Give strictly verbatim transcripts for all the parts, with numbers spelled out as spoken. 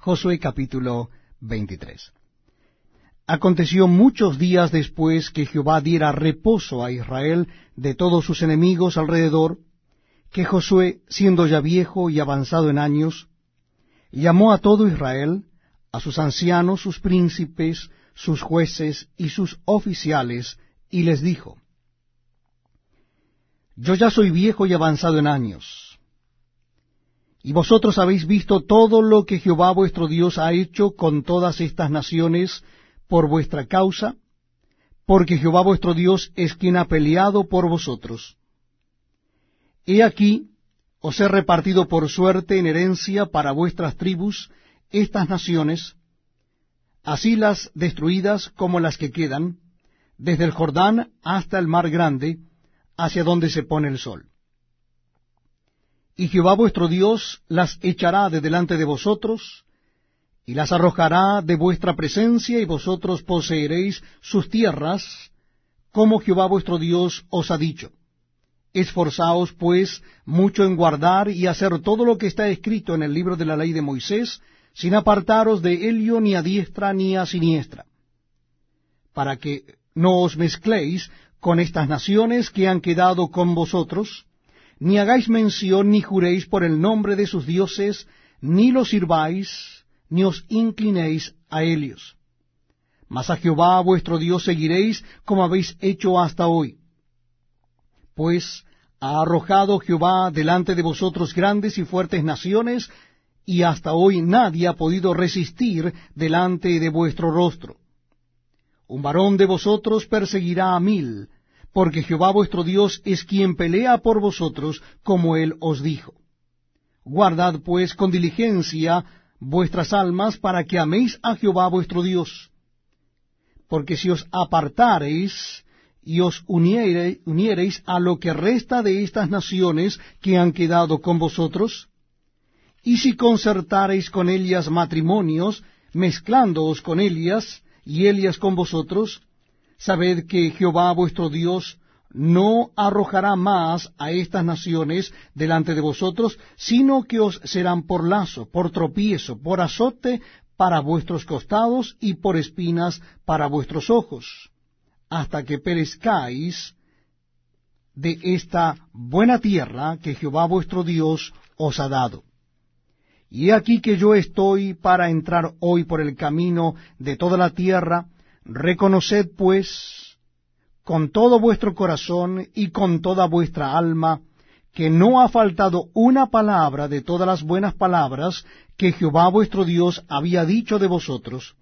Josué capítulo veintitrés. Aconteció muchos días después que Jehová diera reposo a Israel de todos sus enemigos alrededor, que Josué, siendo ya viejo y avanzado en años, llamó a todo Israel, a sus ancianos, sus príncipes, sus jueces y sus oficiales, y les dijo: Yo ya soy viejo y avanzado en años, y vosotros habéis visto todo lo que Jehová vuestro Dios ha hecho con todas estas naciones por vuestra causa, porque Jehová vuestro Dios es quien ha peleado por vosotros. He aquí, os he repartido por suerte en herencia para vuestras tribus estas naciones, así las destruidas como las que quedan, desde el Jordán hasta el mar grande, hacia donde se pone el sol. Y Jehová vuestro Dios las echará de delante de vosotros, y las arrojará de vuestra presencia, y vosotros poseeréis sus tierras, como Jehová vuestro Dios os ha dicho. Esforzaos, pues, mucho en guardar y hacer todo lo que está escrito en el libro de la ley de Moisés, sin apartaros de ello ni a diestra ni a siniestra, para que no os mezcléis con estas naciones que han quedado con vosotros, ni hagáis mención ni juréis por el nombre de sus dioses, ni los sirváis, ni os inclinéis a ellos. Mas a Jehová vuestro Dios seguiréis como habéis hecho hasta hoy. Pues ha arrojado Jehová delante de vosotros grandes y fuertes naciones, y hasta hoy nadie ha podido resistir delante de vuestro rostro. Un varón de vosotros perseguirá a mil, porque Jehová vuestro Dios es quien pelea por vosotros, como él os dijo. Guardad pues con diligencia vuestras almas, para que améis a Jehová vuestro Dios. Porque si os apartareis y os uniereis, uniereis a lo que resta de estas naciones que han quedado con vosotros, y si concertareis con ellas matrimonios, mezclándoos con ellas, y ellas con vosotros, sabed que Jehová vuestro Dios no arrojará más a estas naciones delante de vosotros, sino que os serán por lazo, por tropiezo, por azote para vuestros costados, y por espinas para vuestros ojos, hasta que perezcáis de esta buena tierra que Jehová vuestro Dios os ha dado. Y he aquí que yo estoy para entrar hoy por el camino de toda la tierra. Reconoced pues con todo vuestro corazón y con toda vuestra alma que no ha faltado una palabra de todas las buenas palabras que Jehová vuestro Dios había dicho de vosotros.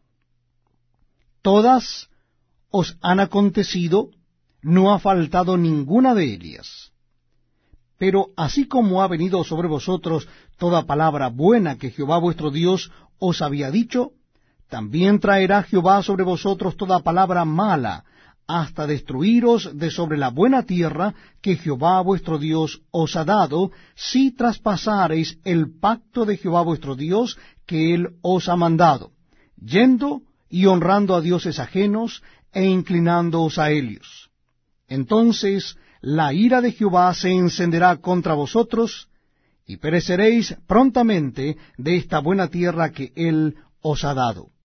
Todas os han acontecido, no ha faltado ninguna de ellas. Pero así como ha venido sobre vosotros toda palabra buena que Jehová vuestro Dios os había dicho, también traerá Jehová sobre vosotros toda palabra mala, hasta destruiros de sobre la buena tierra que Jehová vuestro Dios os ha dado, si traspasareis el pacto de Jehová vuestro Dios que él os ha mandado, yendo y honrando a dioses ajenos e inclinándoos a ellos. Entonces la ira de Jehová se encenderá contra vosotros, y pereceréis prontamente de esta buena tierra que él os ha dado.